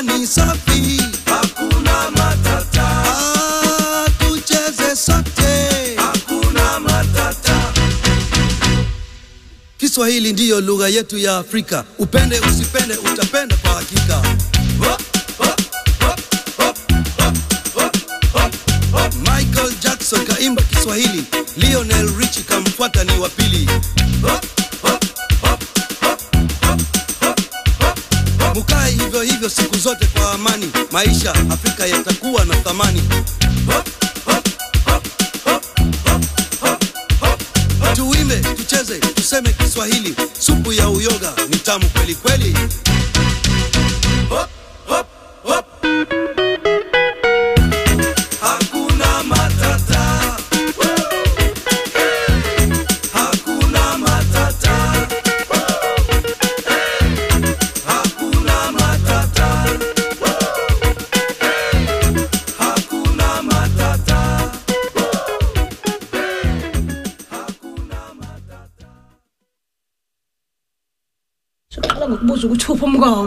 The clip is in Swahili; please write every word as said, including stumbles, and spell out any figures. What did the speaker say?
ni safi, hakuna matata. Ah, tucheze sote, hakuna matata. Kiswahili ndiyo lugha yetu ya Afrika. Upende usipende utapenda kwa hakika. Hop, hop, hop, hop, hop, hop, hop, hop. Michael Jackson kaimba Kiswahili, Lionel Richie kamfuata ni wa pili. Hop, hop, hop, hop, hop, hop, hop, hop. Mukae hivyo hivyo siku zote kwa amani, maisha Afrika yatakuwa na thamani. Hop, hop, hop, hop, hop, hop, hop, hop. Tuimbe, tucheze, tuseme Kiswahili, supu ya uyoga ni tamu kweli kweli. Hop, hop, hop. Hakuna matata. Hakuna matata. Hakuna matata. Hakuna matata. Sakala ngikubuza ukuthi uphi umngane.